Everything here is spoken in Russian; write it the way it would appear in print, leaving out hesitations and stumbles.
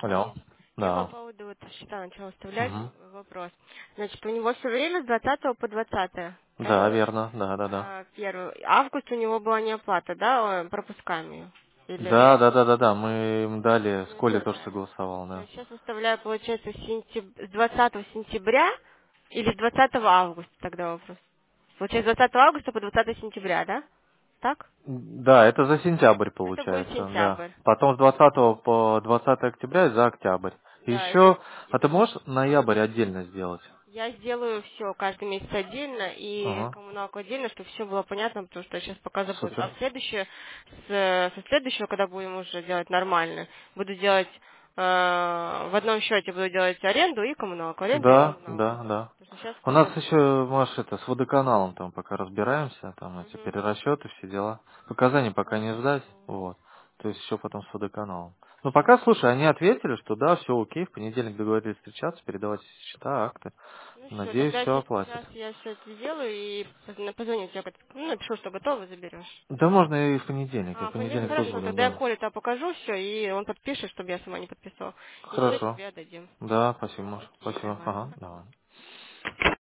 Денис, Алло. я по Да. поводу вот счета начала выставлять Угу. вопрос. Значит, у него все время с 20 по 20, Да, правильно? верно. Да, да, да. Первый. Август у него была неоплата, да, пропусками? Или... Да, да, да, да, да. Мы им дали, с Ну, Колей тоже смотри, согласовал, я да. сейчас выставляю, получается, с 20 сентября или с 20 августа тогда вопрос. Получается, с 20 августа по 20 сентября, да? Так? Да, это за сентябрь Это будет получается, да. сентябрь. Потом с 20 по 20 октября и за октябрь. И Да, еще, и а ты потом можешь ноябрь отдельно сделать? я сделаю все каждый месяц отдельно и Ага. коммуналку отдельно, чтобы все было понятно, потому что я сейчас пока запутаю. А Супер. в следующее, со следующего, когда будем уже делать нормально, буду делать в одном счете буду делать аренду и коммуналку, аренду и Да, коммуналку. да, да. Потому что сейчас У нас пока... еще, Маш, это, с водоканалом там пока разбираемся, там эти Мгм. перерасчеты, все дела. Показаний пока не ждать, Хорошо. вот. То есть еще потом с водоканалом. Ну пока, слушай, они ответили, что да, все окей, в понедельник договорились встречаться, передавать счета, акты. Ну все, Надеюсь, тогда все оплатят. сейчас я все это сделаю и позвоню тебе, напишу, что готово, заберешь. Да можно и в понедельник, я в В понедельник понедельник тоже хорошо, буду, тогда я да. Коле-то покажу все, и он подпишет, чтобы я сама не подписала. И все Хорошо. тебе отдадим. Да, спасибо, Маш, Окей, спасибо. давай. Ага, давай.